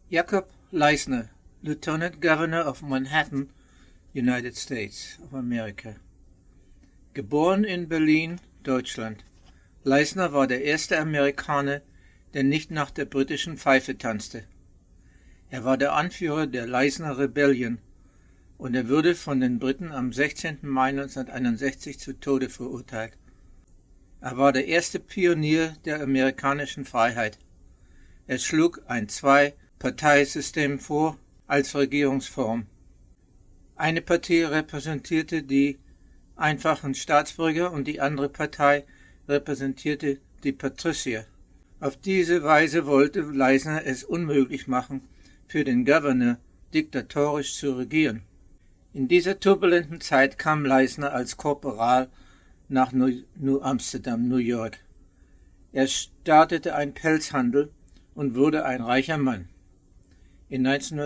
Jacob Leisner, Lieutenant Governor of Manhattan, United States of America. Geboren in Berlin, Deutschland. Leisner war der erste Amerikaner, der nicht nach der britischen Pfeife tanzte. Er war der Anführer der Leisner Rebellion und er wurde von den Briten am 16. Mai 1961 zu Tode verurteilt. Er war der erste Pionier der amerikanischen Freiheit. Er schlug ein Zwei-Parteisystem vor als Regierungsform. Eine Partei repräsentierte die einfachen Staatsbürger und die andere Partei repräsentierte die Patrizier. Auf diese Weise wollte Leisner es unmöglich machen, für den Gouverneur diktatorisch zu regieren. In dieser turbulenten Zeit kam Leisner als Korporal nach New Amsterdam, New York. Er startete einen Pelzhandel und wurde ein reicher Mann. In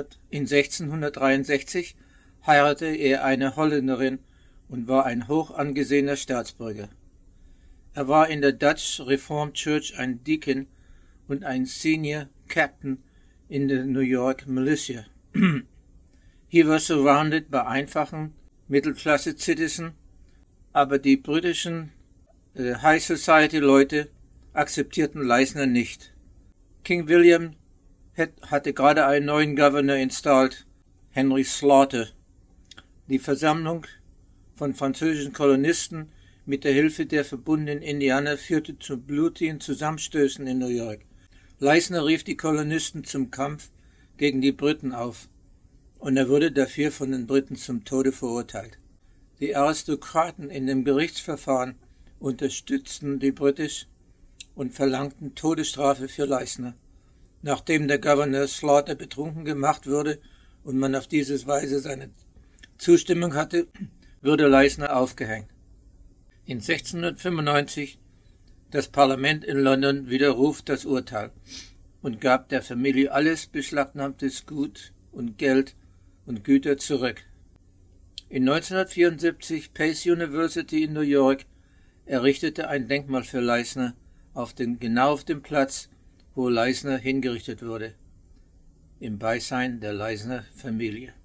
1663 heiratete er eine Holländerin und war ein hoch angesehener Staatsbürger. Er war in der Dutch Reformed Church ein Deacon und ein Senior Captain in der New York Militia. He was surrounded by einfachen Mittelklasse-Citizen, aber die britischen High Society Leute akzeptierten Leisner nicht. King William hatte gerade einen neuen Gouverneur installiert, Henry Slaughter. Die Versammlung von französischen Kolonisten mit der Hilfe der verbundenen Indianer führte zu blutigen Zusammenstößen in New York. Leisner rief die Kolonisten zum Kampf gegen die Briten auf, und er wurde dafür von den Briten zum Tode verurteilt. Die Aristokraten in dem Gerichtsverfahren unterstützten die Britisch und verlangten Todesstrafe für Leisner. Nachdem der Gouverneur Slaughter betrunken gemacht wurde und man auf diese Weise seine Zustimmung hatte, wurde Leisner aufgehängt. In 1695 das Parlament in London widerruf das Urteil und gab der Familie alles beschlagnahmtes Gut und Geld und Güter zurück. In 1974 Pace University in New York errichtete ein Denkmal für Leisner genau auf dem Platz, wo Leisner hingerichtet wurde, im Beisein der Leisner Familie.